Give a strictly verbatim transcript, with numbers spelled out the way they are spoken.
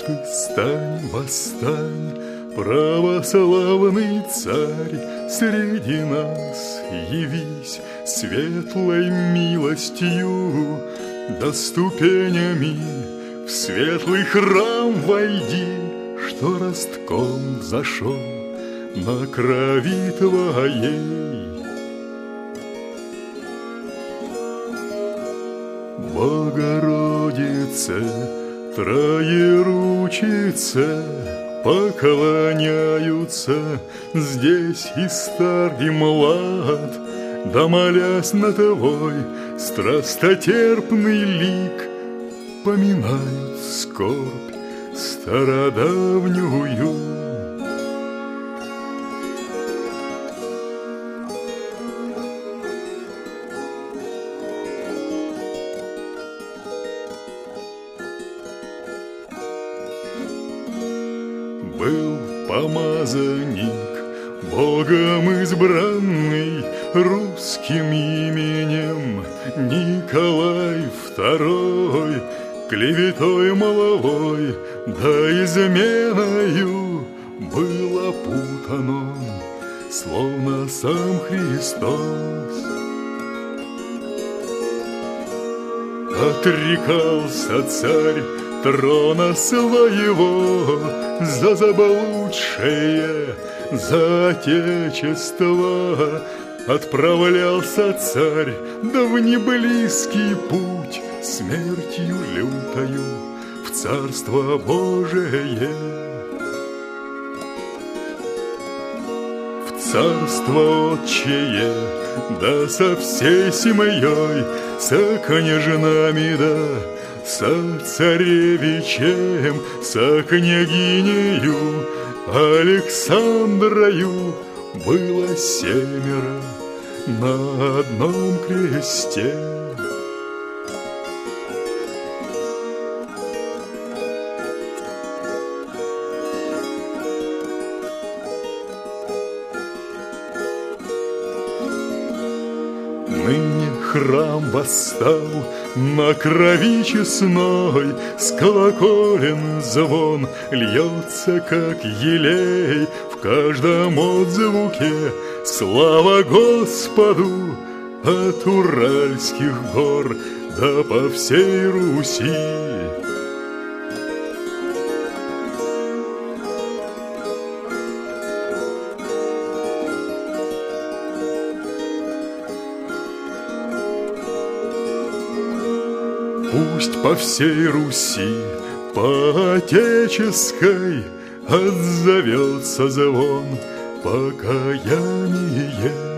ты стань, восстань, православный царь, среди нас явись светлой милостью, да ступенями в светлый храм войди, что ростком зашел на крови твоей. Богородице, Троеручице, поклоняются здесь и стар, и млад, да молясь на твой страстотерпный лик, поминают скорбь стародавнюю. Был помазанник, Богом избранный, русским именем Николай Второй, клеветой маловой, да изменою был опутан он, словно сам Христос. Отрекался царь трона своего за заблудшее, за отечество. Отправлялся царь, да в неблизкий путь, смертью лютою в Царство Божие. В Царство Отчее, да со всей семьей, со княжнами, да со царевичем, со княгинею Александрою было семеро на одном кресте. Ныне храм восстал на крови честной, с колоколен звон льется, как елей, в каждом отзвуке слава Господу от Уральских гор да по всей Руси. Пусть по всей Руси, по отеческой, отзовется звон покаяния.